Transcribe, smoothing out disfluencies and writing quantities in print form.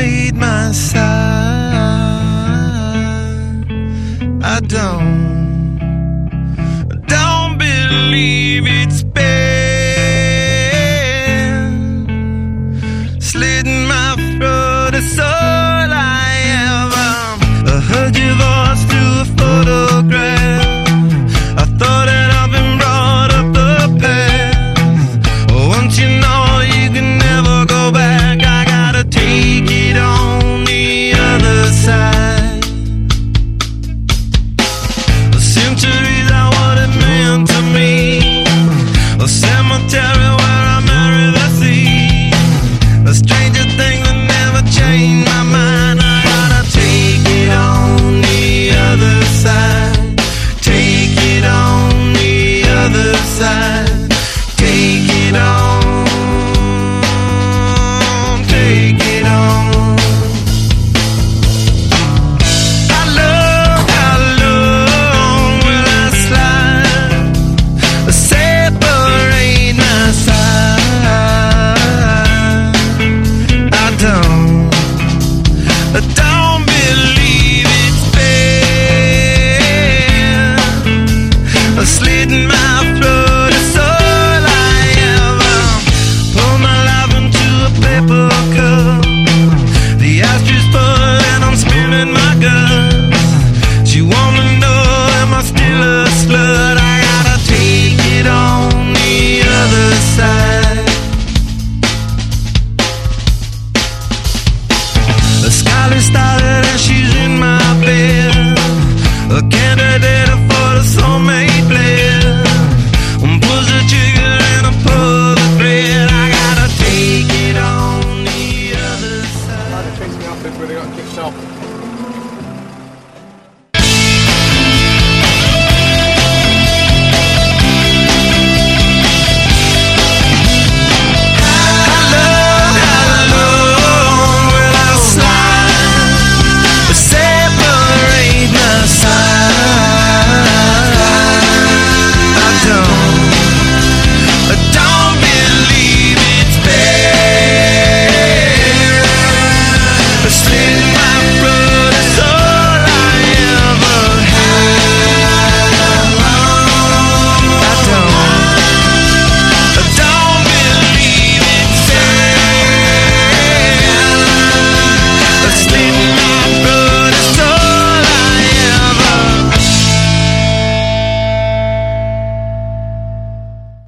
separate my side. I don't believe it's been slitting my throat. It's all I ever. I heard your voice through a photograph. I thought that I've been brought up the past. Once you know you can never go back, I gotta take it on the other side. The centuries are what it meant to me. A cemetery where I marry the sea. A stranger thing that never changed my mind. I gotta take it on the other side. Take it on the other side. Take it on. Take it on. How long will I slide? Separate my side. I don't believe it's been slitting my throat. It's all I ever. Pour my life into a paper cup. The ashtray full and I'm spilling my guts. She wanna know, am I still a slut? I gotta take it on the other side. The skylight started and she's in my bed. A candidate for the soulmate blend. Pulls the trigger and I pull the thread. I gotta take it on the other side. Chasing me off, they've really got kicked off.